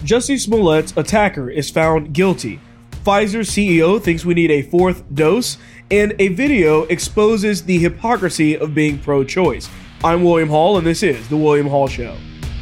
Jussie Smollett's attacker is found guilty. Pfizer CEO thinks we need a fourth dose, and a video exposes the hypocrisy of being pro-choice. I'm William Hall, and this is The William Hall Show.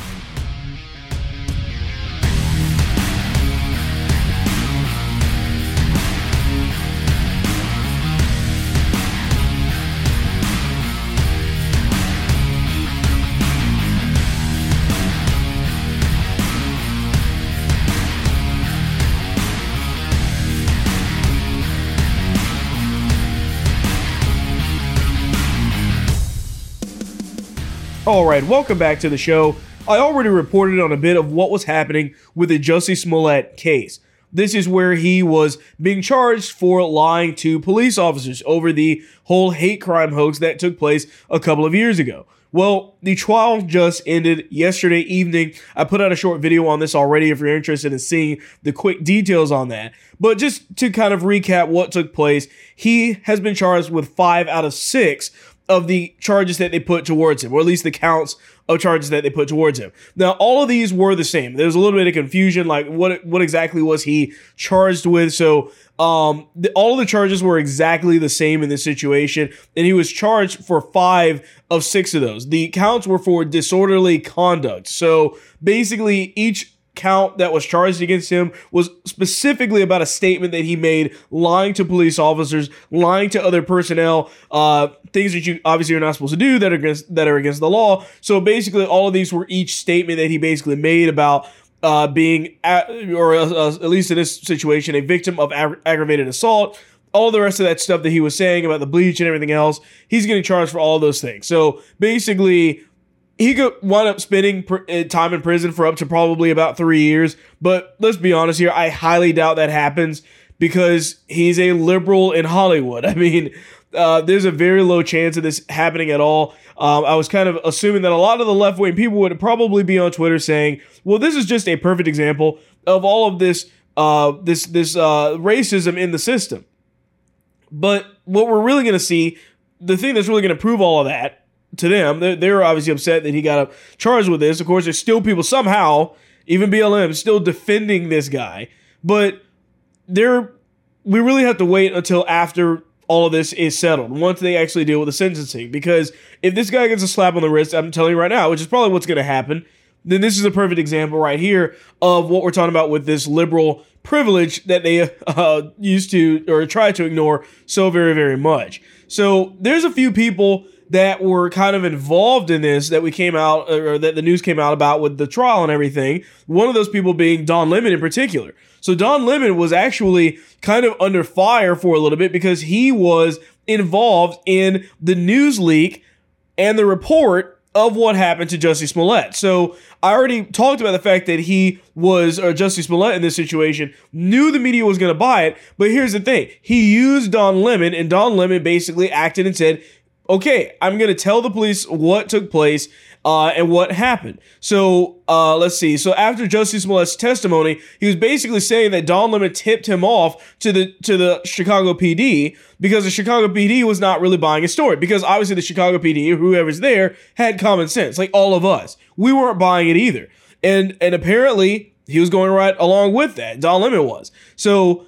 Alright, welcome back to the show. I already reported on a bit of what was happening with the Jussie Smollett case. This is where he was being charged for lying to police officers over the whole hate crime hoax that took place a couple of years ago. Well, the trial just ended yesterday evening. I put out a short video on this already if you're interested in seeing the quick details on that. But just to kind of recap what took place, he has been charged with 5 out of 6 of the charges that they put towards him, or at least the counts of charges that they put towards him. Now, all of these were the same. There was a little bit of confusion, like what exactly was he charged with? So all of the charges were exactly the same in this situation, and he was charged for 5 of 6 of those. The counts were for disorderly conduct. So basically, each count that was charged against him was specifically about a statement that he made, lying to police officers, lying to other personnel, things that you obviously are not supposed to do that are against the law. So basically, all of these were each statement that he basically made about being, at least in this situation, a victim of aggravated assault. All the rest of that stuff that he was saying about the bleach and everything else, he's getting charged for all of those things. So basically, he could wind up spending time in prison for up to probably about 3 years. But let's be honest here, I highly doubt that happens because he's a liberal in Hollywood. I mean, there's a very low chance of this happening at all. I was kind of assuming that a lot of the left-wing people would probably be on Twitter saying, well, this is just a perfect example of all of this racism in the system. But what we're really going to see, the thing that's really going to prove all of that, to them, they're obviously upset that he got charged with this. Of course, there's still people somehow, even BLM, still defending this guy. But we really have to wait until after all of this is settled, once they actually deal with the sentencing. Because if this guy gets a slap on the wrist, I'm telling you right now, which is probably what's going to happen, then this is a perfect example right here of what we're talking about with this liberal privilege that they used to or try to ignore so very, very much. So there's a few people that were kind of involved in this that we came out, or that the news came out about with the trial and everything. One of those people being Don Lemon in particular. So Don Lemon was actually kind of under fire for a little bit because he was involved in the news leak and the report of what happened to Jussie Smollett. So I already talked about the fact that Jussie Smollett in this situation knew the media was going to buy it. But here's the thing. He used Don Lemon, and Don Lemon basically acted and said, okay, I'm going to tell the police what took place and what happened. So let's see. So after Jussie Smollett's testimony, he was basically saying that Don Lemon tipped him off to the Chicago PD because the Chicago PD was not really buying his story. Because obviously the Chicago PD, whoever's there, had common sense, like all of us. We weren't buying it either. And apparently he was going right along with that. Don Lemon was. So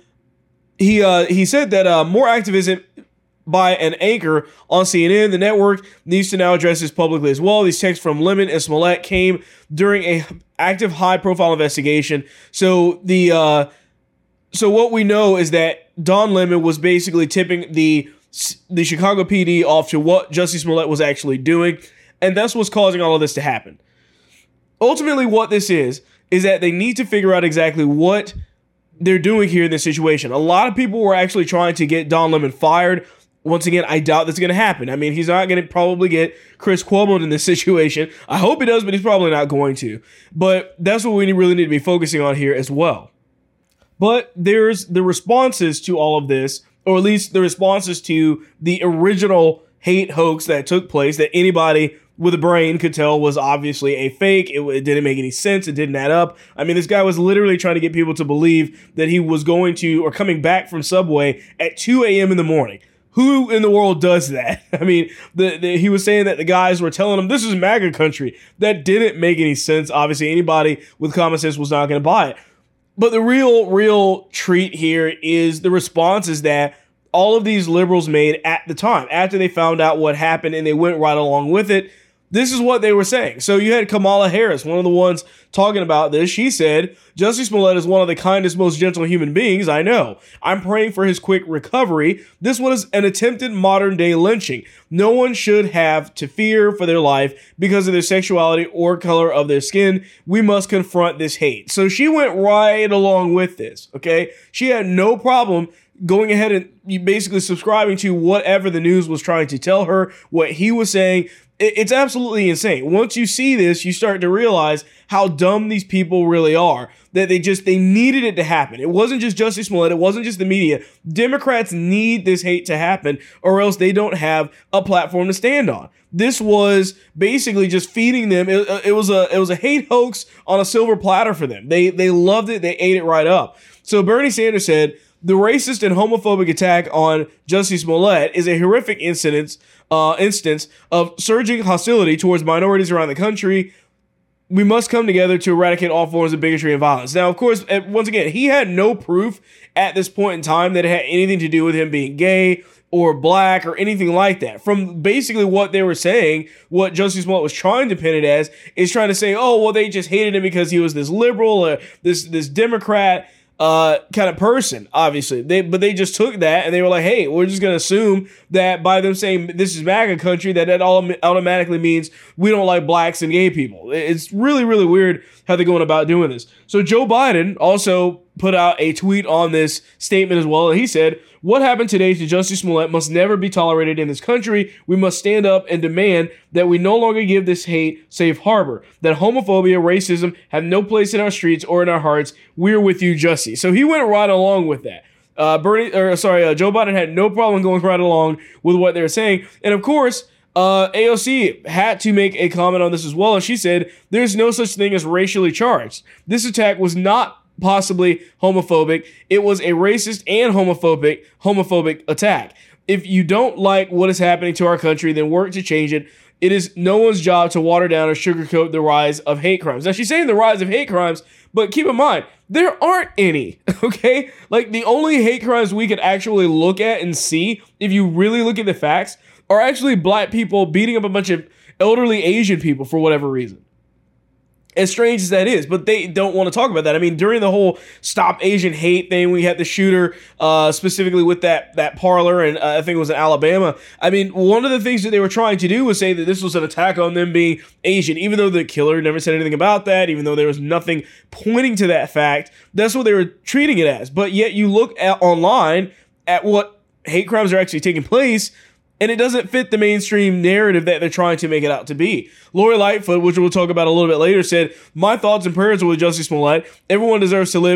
he said that more activism by an anchor on CNN, the network needs to now address this publicly as well. These texts from Lemon and Smollett came during a active high-profile investigation. So so what we know is that Don Lemon was basically tipping the Chicago PD off to what Jussie Smollett was actually doing, and that's what's causing all of this to happen. Ultimately, what this is that they need to figure out exactly what they're doing here in this situation. A lot of people were actually trying to get Don Lemon fired. Once again, I doubt that's going to happen. I mean, he's not going to probably get Chris Cuomo in this situation. I hope he does, but he's probably not going to. But that's what we really need to be focusing on here as well. But there's the responses to all of this, or at least the responses to the original hate hoax that took place that anybody with a brain could tell was obviously a fake. It didn't make any sense. It didn't add up. I mean, this guy was literally trying to get people to believe that he was going to or coming back from Subway at 2 a.m. in the morning. Who in the world does that? I mean, he was saying that the guys were telling him this is MAGA country. That didn't make any sense. Obviously, anybody with common sense was not going to buy it. But the real treat here is the responses that all of these liberals made at the time, after they found out what happened and they went right along with it. This is what they were saying. So you had Kamala Harris, one of the ones talking about this. She said, Jussie Smollett is one of the kindest, most gentle human beings I know. I'm praying for his quick recovery. This was an attempted modern day lynching. No one should have to fear for their life because of their sexuality or color of their skin. We must confront this hate. So she went right along with this. Okay. She had no problem going ahead and basically subscribing to whatever the news was trying to tell her, what he was saying. It's absolutely insane. Once you see this, you start to realize how dumb these people really are. That they needed it to happen. It wasn't just Jussie Smollett. It wasn't just the media. Democrats need this hate to happen, or else they don't have a platform to stand on. This was basically just feeding them. It was a hate hoax on a silver platter for them. They loved it. They ate it right up. So Bernie Sanders said, the racist and homophobic attack on Jussie Smollett is a horrific instance of surging hostility towards minorities around the country. We must come together to eradicate all forms of bigotry and violence. Now, of course, once again, he had no proof at this point in time that it had anything to do with him being gay or black or anything like that. From basically what they were saying, what Jussie Smollett was trying to pin it as is trying to say, oh, well, they just hated him because he was this liberal or this Democrat kind of person, obviously. But they just took that and they were like, hey, we're just going to assume that by them saying this is MAGA country, that all automatically means we don't like blacks and gay people. It's really, really weird how they're going about doing this. So Joe Biden also put out a tweet on this statement as well. And he said, what happened today to Jussie Smollett must never be tolerated in this country. We must stand up and demand that we no longer give this hate safe harbor, that homophobia, racism have no place in our streets or in our hearts. We're with you, Jussie. So he went right along with that. Joe Biden had no problem going right along with what they were saying. And of course, AOC had to make a comment on this as well. And she said, there's no such thing as racially charged. This attack was not possibly homophobic. It was a racist and homophobic attack. If you don't like what is happening to our country, then work to change it. It is no one's job to water down or sugarcoat the rise of hate crimes. Now, she's saying the rise of hate crimes, but keep in mind, there aren't any, okay? Like, the only hate crimes we could actually look at and see, if you really look at the facts, are actually black people beating up a bunch of elderly Asian people for whatever reason. As strange as that is, but they don't want to talk about that. I mean, during the whole Stop Asian Hate thing, we had the shooter specifically with that parlor, and I think it was in Alabama. I mean, one of the things that they were trying to do was say that this was an attack on them being Asian, even though the killer never said anything about that, even though there was nothing pointing to that fact. That's what they were treating it as. But yet you look at online at what hate crimes are actually taking place, and it doesn't fit the mainstream narrative that they're trying to make it out to be. Lori Lightfoot, which we'll talk about a little bit later, said, my thoughts and prayers are with Jussie Smollett. Everyone deserves to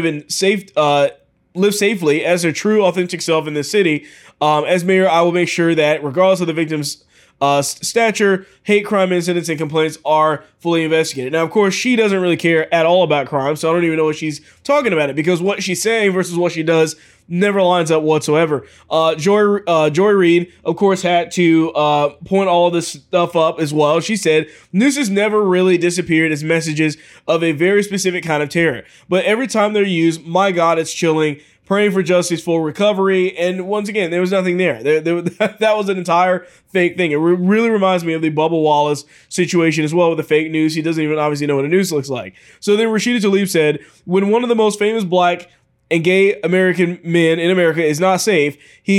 live safely as their true, authentic self in this city. As mayor, I will make sure that regardless of the victim's stature, hate crime incidents and complaints are fully investigated. Now, of course, she doesn't really care at all about crime, so I don't even know what she's talking about it, because what she's saying versus what she does never lines up whatsoever. Joy Reid, of course, had to point all of this stuff up as well. She said, news has never really disappeared as messages of a very specific kind of terror. But every time they're used, my God, it's chilling. Praying for Jussie's full recovery. And once again, there was nothing there. That was an entire fake thing. It really reminds me of the Bubba Wallace situation as well with the fake news. He doesn't even obviously know what a news looks like. So then Rashida Tlaib said, when one of the most famous black and gay American men in America is not safe,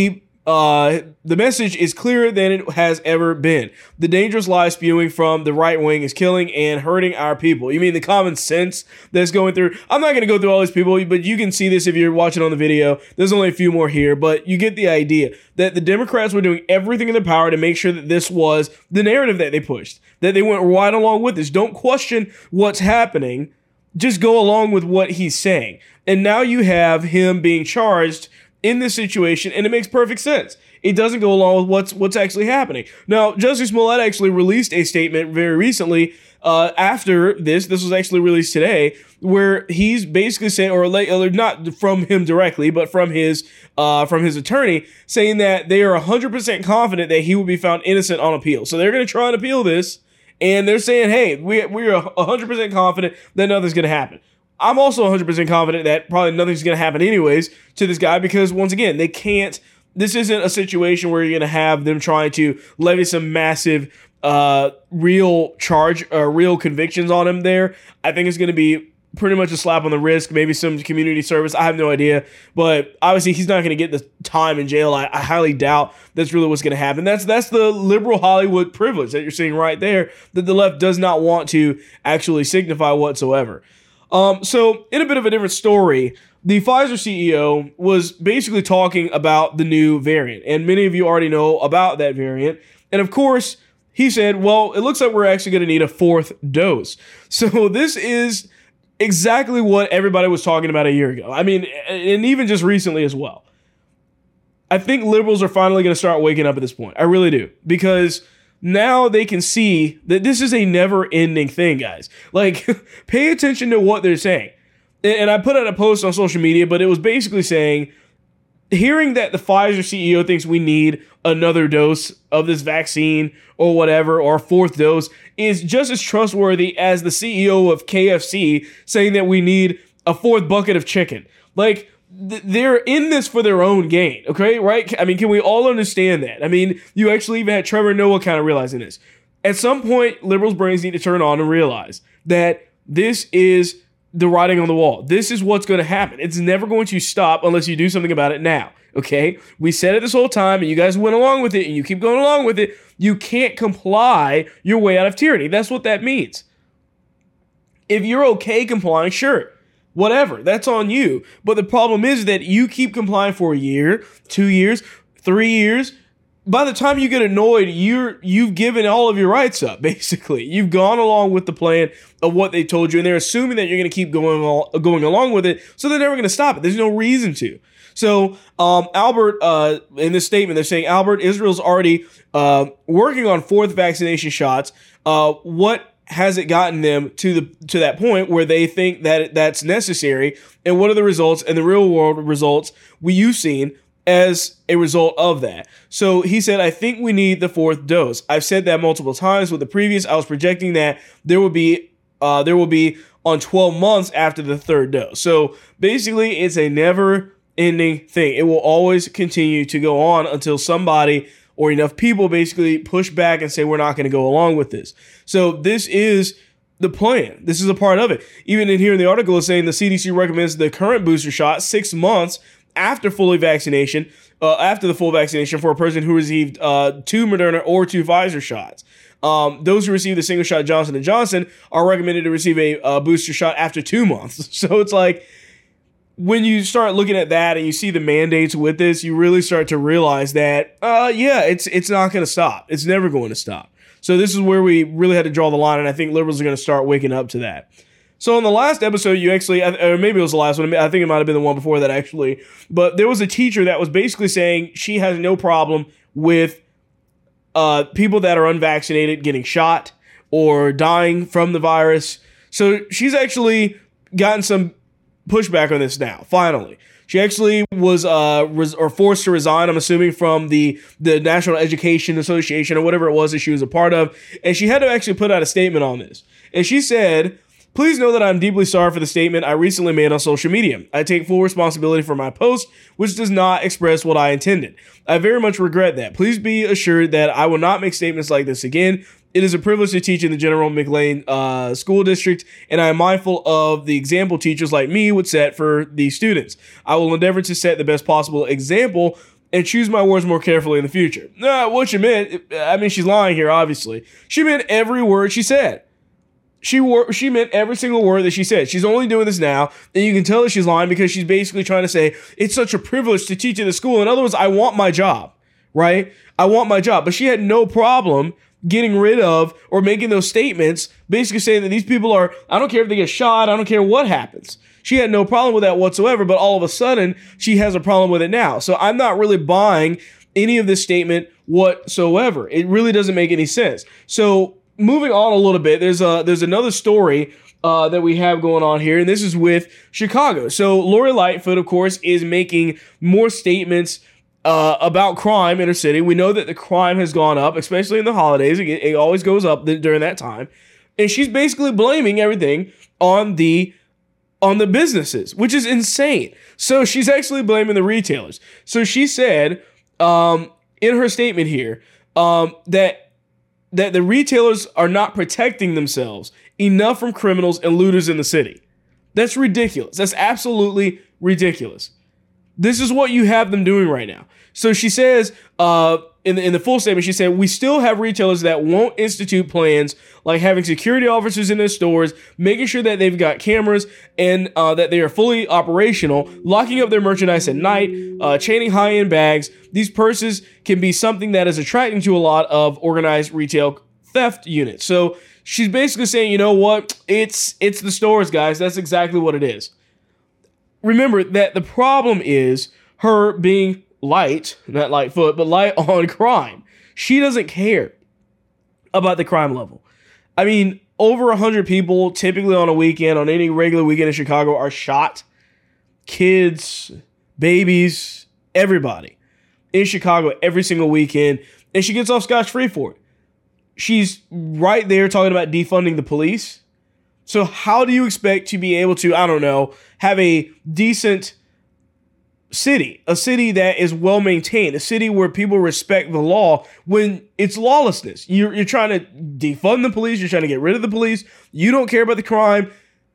the message is clearer than it has ever been. The dangerous lie spewing from the right wing is killing and hurting our people. You mean the common sense that's going through? I'm not going to go through all these people, but you can see this if you're watching on the video. There's only a few more here, but you get the idea that the Democrats were doing everything in their power to make sure that this was the narrative that they pushed, that they went right along with this. Don't question what's happening. Just go along with what he's saying. And now you have him being charged in this situation, and it makes perfect sense. It doesn't go along with what's actually happening. Now, Jussie Smollett actually released a statement very recently after this was actually released today, where he's basically saying, or not from him directly, but from his attorney, saying that they are 100% confident that he will be found innocent on appeal. So they're going to try and appeal this, and they're saying, hey, we are 100% confident that nothing's going to happen. I'm also 100% confident that probably nothing's going to happen anyways to this guy, because once again, they can't. This isn't a situation where you're going to have them trying to levy some massive real convictions on him there. I think it's going to be pretty much a slap on the wrist, maybe some community service. I have no idea. But obviously, he's not going to get the time in jail. I highly doubt that's really what's going to happen. That's the liberal Hollywood privilege that you're seeing right there, that the left does not want to actually signify whatsoever. So, in a bit of a different story, the Pfizer CEO was basically talking about the new variant, and many of you already know about that variant. And of course, he said, well, it looks like we're actually going to need a fourth dose. So this is exactly what everybody was talking about a year ago. I mean, and even just recently as well. I think liberals are finally going to start waking up at this point. I really do. Because now they can see that this is a never-ending thing, guys. Like, pay attention to what they're saying. And I put out a post on social media, but it was basically saying, hearing that the Pfizer CEO thinks we need another dose of this vaccine or whatever, or a fourth dose, is just as trustworthy as the CEO of KFC saying that we need a fourth bucket of chicken. Like, they're in this for their own gain, okay? Right? I mean, can we all understand that? I mean, you actually even had Trevor Noah kind of realizing this. At some point, liberals' brains need to turn on and realize that this is the writing on the wall. This is what's going to happen. It's never going to stop unless you do something about it now. Okay? We said it this whole time, and you guys went along with it, and you keep going along with it. You can't comply your way out of tyranny. That's what that means. If you're okay complying, sure. Whatever. That's on you. But the problem is that you keep complying for a year, 2 years, 3 years. By the time you get annoyed, you've given all of your rights up, basically. You've gone along with the plan of what they told you, and they're assuming that you're going to keep going along with it, so they're never going to stop it. There's no reason to. So, Albert, in this statement, they're saying, Albert, Israel's already working on fourth vaccination shots. What has it gotten them to that point where they think that that's necessary? And what are the results and the real world results you've seen as a result of that? So he said, I think we need the fourth dose. I've said that multiple times. With the previous, I was projecting that there will be on 12 months after the third dose. So basically, it's a never-ending thing. It will always continue to go on until somebody or enough people basically push back and say, we're not going to go along with this. So this is the plan. This is a part of it. Even in here in the article, it's saying the CDC recommends the current booster shot 6 months after the full vaccination for a person who received 2 Moderna or 2 Pfizer shots. Those who received the single shot Johnson & Johnson are recommended to receive a booster shot after 2 months. So it's like, when you start looking at that and you see the mandates with this, you really start to realize that, it's not going to stop. It's never going to stop. So this is where we really had to draw the line, and I think liberals are going to start waking up to that. So in the last episode, you actually, or maybe it was the last one, I think it might have been the one before that actually, but there was a teacher that was basically saying she has no problem with people that are unvaccinated getting shot or dying from the virus. So she's actually gotten some pushback on this now, finally. She actually was forced to resign, I'm assuming, from the National Education Association or whatever it was that she was a part of, and she had to actually put out a statement on this. And she said, please know that I'm deeply sorry for the statement I recently made on social media. I take full responsibility for my post, which does not express what I intended. I very much regret that. Please be assured that I will not make statements like this again. It is a privilege to teach in the General McLean School District, and I am mindful of the example teachers like me would set for these students. I will endeavor to set the best possible example and choose my words more carefully in the future. What she meant, I mean, she's lying here, obviously. She meant every word she said. She meant every single word that she said. She's only doing this now, and you can tell that she's lying because she's basically trying to say, it's such a privilege to teach in the school. In other words, I want my job, right? I want my job. But she had no problem getting rid of or making those statements, basically saying that these people are, I don't care if they get shot, I don't care what happens. She had no problem with that whatsoever, but all of a sudden, she has a problem with it now. So I'm not really buying any of this statement whatsoever. It really doesn't make any sense. So moving on a little bit, there's another story that we have going on here, and this is with Chicago. So Lori Lightfoot, of course, is making more statements about crime in her city. We know that the crime has gone up, especially in the holidays. It always goes up during that time. And she's basically blaming everything on the businesses, which is insane. So she's actually blaming the retailers. So she said in her statement here that the retailers are not protecting themselves enough from criminals and looters in the city. That's ridiculous. That's absolutely ridiculous. This is what you have them doing right now. So she says, in the full statement, she said, we still have retailers that won't institute plans like having security officers in their stores, making sure that they've got cameras and that they are fully operational, locking up their merchandise at night, chaining high-end bags. These purses can be something that is attracting to a lot of organized retail theft units. So she's basically saying, you know what? It's the stores, guys. That's exactly what it is. Remember that the problem is her being light, not Lightfoot, but light on crime. She doesn't care about the crime level. I mean, over 100 people typically on a weekend, on any regular weekend in Chicago, are shot. Kids, babies, everybody in Chicago every single weekend, and she gets off scotch-free for it. She's right there talking about defunding the police. So how do you expect to be able to, I don't know, have a decent city, a city that is well maintained, a city where people respect the law when it's lawlessness? You're trying to defund the police. You're trying to get rid of the police. You don't care about the crime.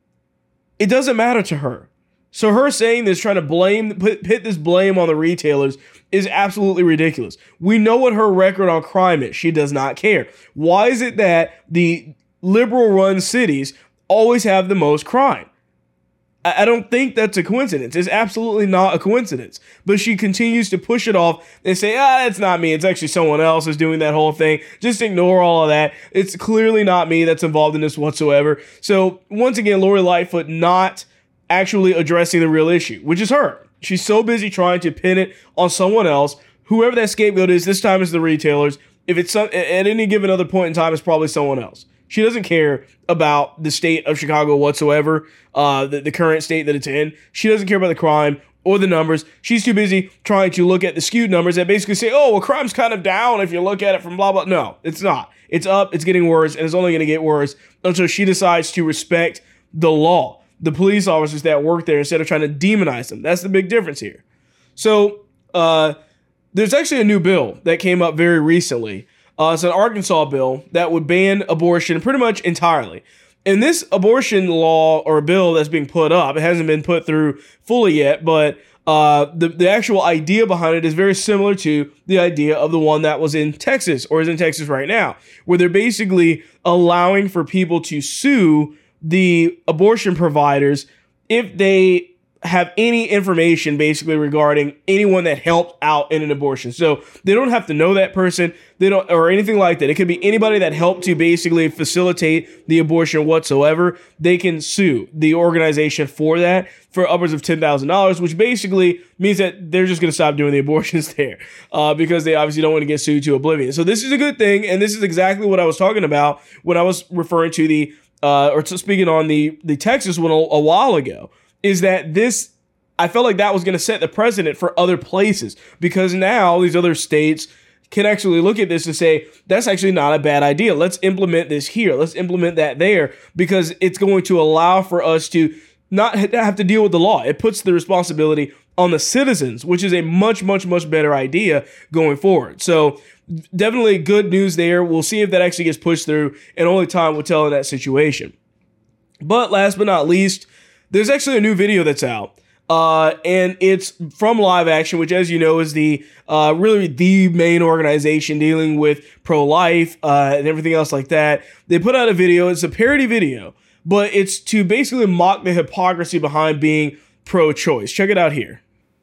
It doesn't matter to her. So her saying this, trying to put this blame on the retailers is absolutely ridiculous. We know what her record on crime is. She does not care. Why is it that the liberal-run cities always have the most crime? I don't think that's a coincidence. It's absolutely not a coincidence. But she continues to push it off and say, it's not me. It's actually someone else who's doing that whole thing. Just ignore all of that. It's clearly not me that's involved in this whatsoever. So once again, Lori Lightfoot not actually addressing the real issue, which is her. She's so busy trying to pin it on someone else. Whoever that scapegoat is, this time it's the retailers. If it's at any given other point in time, it's probably someone else. She doesn't care about the state of Chicago whatsoever, the current state that it's in. She doesn't care about the crime or the numbers. She's too busy trying to look at the skewed numbers that basically say, crime's kind of down if you look at it from blah, blah. No, it's not. It's up, it's getting worse, and it's only going to get worse until she decides to respect the law, the police officers that work there, instead of trying to demonize them. That's the big difference here. So there's actually a new bill that came up very recently. It's an Arkansas bill that would ban abortion pretty much entirely. And this abortion law or bill that's being put up, it hasn't been put through fully yet, but the actual idea behind it is very similar to the idea of the one that was in Texas, or is in Texas right now, where they're basically allowing for people to sue the abortion providers if they have any information basically regarding anyone that helped out in an abortion. So they don't have to know that person, or anything like that. It could be anybody that helped to basically facilitate the abortion whatsoever. They can sue the organization for that for upwards of $10,000, which basically means that they're just going to stop doing the abortions there because they obviously don't want to get sued to oblivion. So this is a good thing, and this is exactly what I was talking about when I was referring to speaking on the Texas one a while ago. Is that this, I felt like that was going to set the precedent for other places, because now these other states can actually look at this and say, that's actually not a bad idea. Let's implement this here. Let's implement that there, because it's going to allow for us to not have to deal with the law. It puts the responsibility on the citizens, which is a much, much, much better idea going forward. So definitely good news there. We'll see if that actually gets pushed through, and only time will tell in that situation. But last but not least, there's actually a new video that's out, and it's from Live Action, which, as you know, is really the main organization dealing with pro-life and everything else like that. They put out a video. It's a parody video, but it's to basically mock the hypocrisy behind being pro-choice. Check it out here.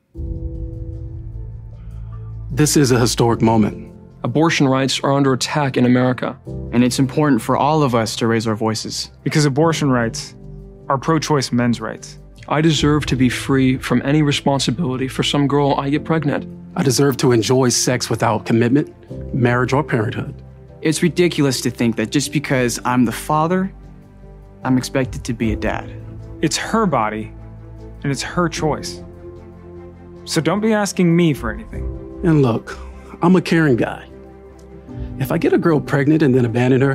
This is a historic moment. Abortion rights are under attack in America. And it's important for all of us to raise our voices. Because abortion rights are pro-choice men's rights. I deserve to be free from any responsibility for some girl I get pregnant. I deserve to enjoy sex without commitment, marriage, or parenthood. It's ridiculous to think that just because I'm the father, I'm expected to be a dad. It's her body, and it's her choice. So don't be asking me for anything. And look, I'm a caring guy. If I get a girl pregnant and then abandon her,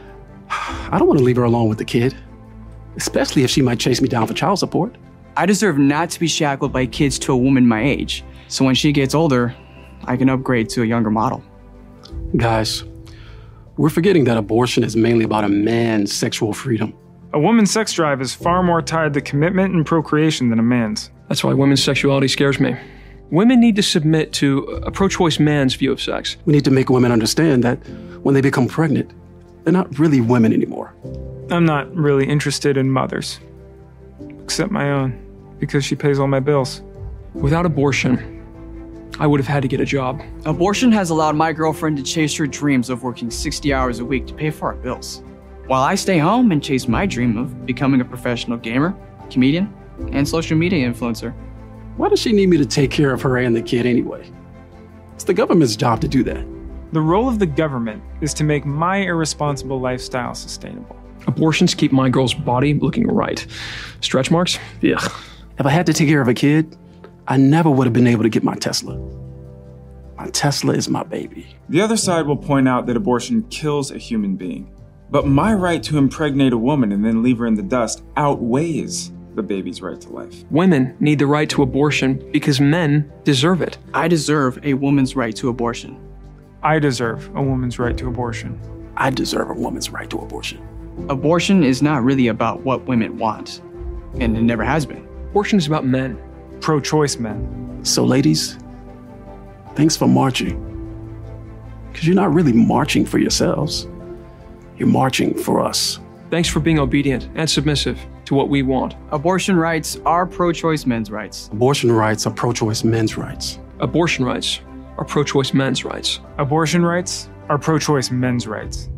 I don't want to leave her alone with the kid, especially if she might chase me down for child support. I deserve not to be shackled by kids to a woman my age, so when she gets older, I can upgrade to a younger model. Guys, we're forgetting that abortion is mainly about a man's sexual freedom. A woman's sex drive is far more tied to commitment and procreation than a man's. That's why women's sexuality scares me. Women need to submit to a pro-choice man's view of sex. We need to make women understand that when they become pregnant, they're not really women anymore. I'm not really interested in mothers. Except my own, because she pays all my bills. Without abortion, I would have had to get a job. Abortion has allowed my girlfriend to chase her dreams of working 60 hours a week to pay for our bills, while I stay home and chase my dream of becoming a professional gamer, comedian, and social media influencer. Why does she need me to take care of her and the kid anyway? It's the government's job to do that. The role of the government is to make my irresponsible lifestyle sustainable. Abortions keep my girl's body looking right. Stretch marks? Yeah. If I had to take care of a kid, I never would have been able to get my Tesla. My Tesla is my baby. The other side will point out that abortion kills a human being. But my right to impregnate a woman and then leave her in the dust outweighs the baby's right to life. Women need the right to abortion because men deserve it. I deserve a woman's right to abortion. I deserve a woman's right to abortion. I deserve a woman's right to abortion. Abortion is not really about what women want, and it never has been. Abortion is about men. Pro-choice men. So ladies, thanks for marching. Because you're not really marching for yourselves. You're marching for us. Thanks for being obedient and submissive to what we want. Abortion rights are pro-choice men's rights. Abortion rights are pro-choice men's rights. Abortion rights are pro-choice men's rights. Abortion rights are pro-choice men's rights.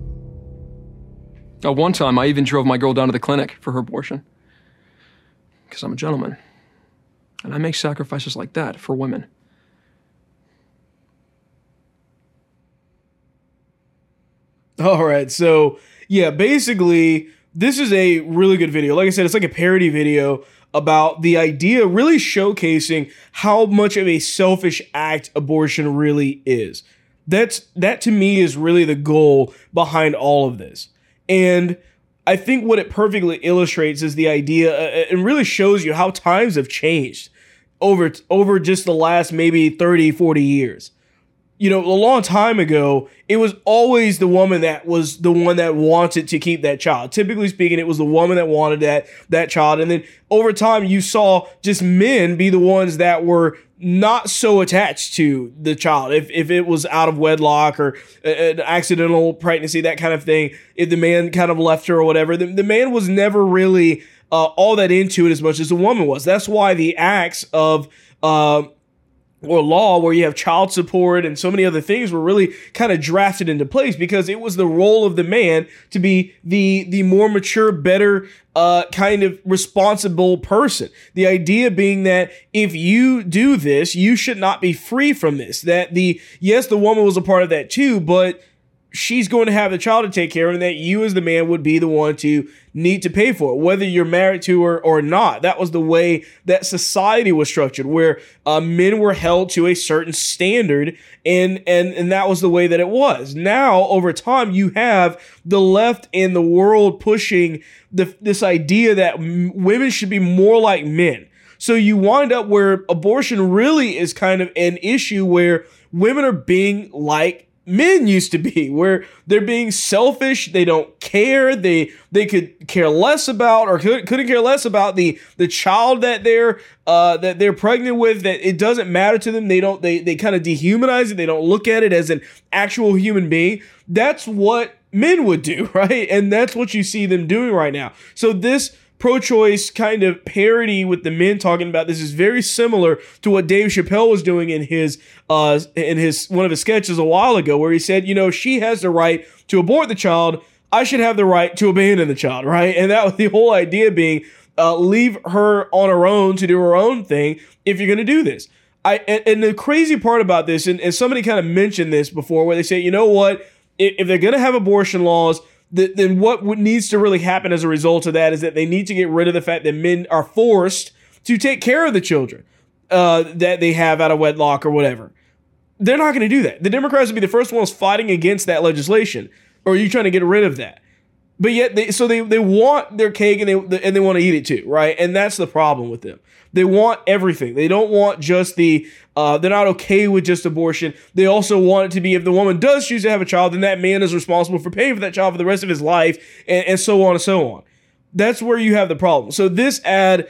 One time, I even drove my girl down to the clinic for her abortion. Because I'm a gentleman. And I make sacrifices like that for women. All right, so yeah, basically, this is a really good video. Like I said, it's like a parody video about the idea, really showcasing how much of a selfish act abortion really is. That to me is really the goal behind all of this. And I think what it perfectly illustrates is the idea, and really shows you how times have changed over just the last maybe 30, 40 years. You know, a long time ago, it was always the woman that was the one that wanted to keep that child. Typically speaking, it was the woman that wanted that child. And then over time, you saw just men be the ones that were not so attached to the child. If it was out of wedlock or an accidental pregnancy, that kind of thing, if the man kind of left her or whatever, the man was never really all that into it as much as the woman was. That's why the acts of or law where you have child support and so many other things were really kind of drafted into place, because it was the role of the man to be the more mature, better, kind of responsible person. The idea being that if you do this, you should not be free from this. That yes, the woman was a part of that too, but she's going to have the child to take care of, and that you as the man would be the one to need to pay for it, whether you're married to her or not. That was the way that society was structured, where men were held to a certain standard, and that was the way that it was. Now, over time, you have the left and the world pushing this idea that women should be more like men. So you wind up where abortion really is kind of an issue where women are being like men used to be, where they're being selfish. They don't care. They could care less about, or couldn't care less about the child that they're pregnant with. That it doesn't matter to them. They kind of dehumanize it. They don't look at it as an actual human being. That's what men would do, right? And that's what you see them doing right now. So this pro-choice kind of parody with the men talking about this is very similar to what Dave Chappelle was doing in his one of his sketches a while ago, where he said, you know, she has the right to abort the child, I should have the right to abandon the child, right? And that was the whole idea, being leave her on her own to do her own thing if you're going to do this. And the crazy part about this, and somebody kind of mentioned this before, where they say, you know what, if they're going to have abortion laws, then what needs to really happen as a result of that is that they need to get rid of the fact that men are forced to take care of the children that they have out of wedlock or whatever. They're not going to do that. The Democrats would be the first ones fighting against that legislation. Or are you trying to get rid of that? But yet, they want their cake and they want to eat it too, right? And that's the problem with them. They want everything. They don't want just they're not okay with just abortion. They also want it to be, if the woman does choose to have a child, then that man is responsible for paying for that child for the rest of his life, and so on and so on. That's where you have the problem. So this ad,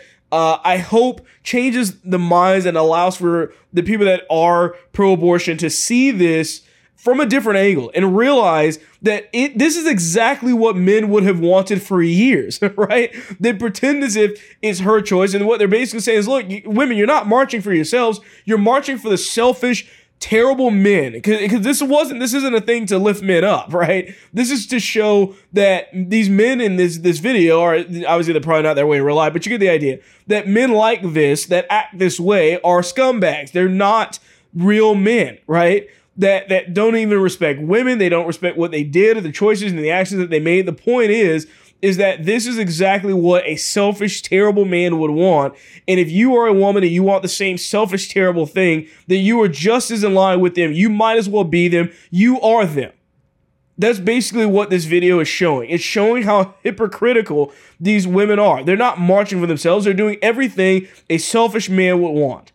I hope, changes the minds and allows for the people that are pro-abortion to see this from a different angle and realize that this is exactly what men would have wanted for years, right? They pretend as if it's her choice, and what they're basically saying is, look, women, you're not marching for yourselves, you're marching for the selfish, terrible men, because this isn't a thing to lift men up, right? This is to show that these men in this video are, obviously they're probably not that way in real life, but you get the idea, that men like this, that act this way, are scumbags. They're not real men, right? That don't even respect women. They don't respect what they did or the choices and the actions that they made. The point is that this is exactly what a selfish, terrible man would want. And if you are a woman and you want the same selfish, terrible thing, then you are just as in line with them. You might as well be them. You are them. That's basically what this video is showing. It's showing how hypocritical these women are. They're not marching for themselves. They're doing everything a selfish man would want.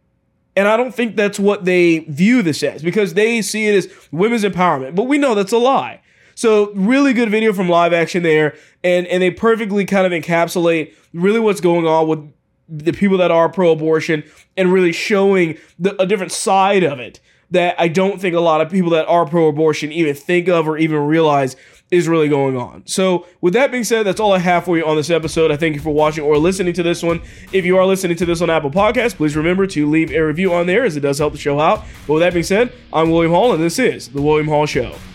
And I don't think that's what they view this as, because they see it as women's empowerment. But we know that's a lie. So really good video from Live Action there. And they perfectly kind of encapsulate really what's going on with the people that are pro-abortion and really showing a different side of it that I don't think a lot of people that are pro-abortion even think of or even realize is really going on. So with that being said, that's all I have for you on this episode. I thank you for watching or listening to this one. If you are listening to this on Apple Podcasts, please remember to leave a review on there, as it does help the show out. But with that being said, I'm William Hall, and this is The William Hall Show.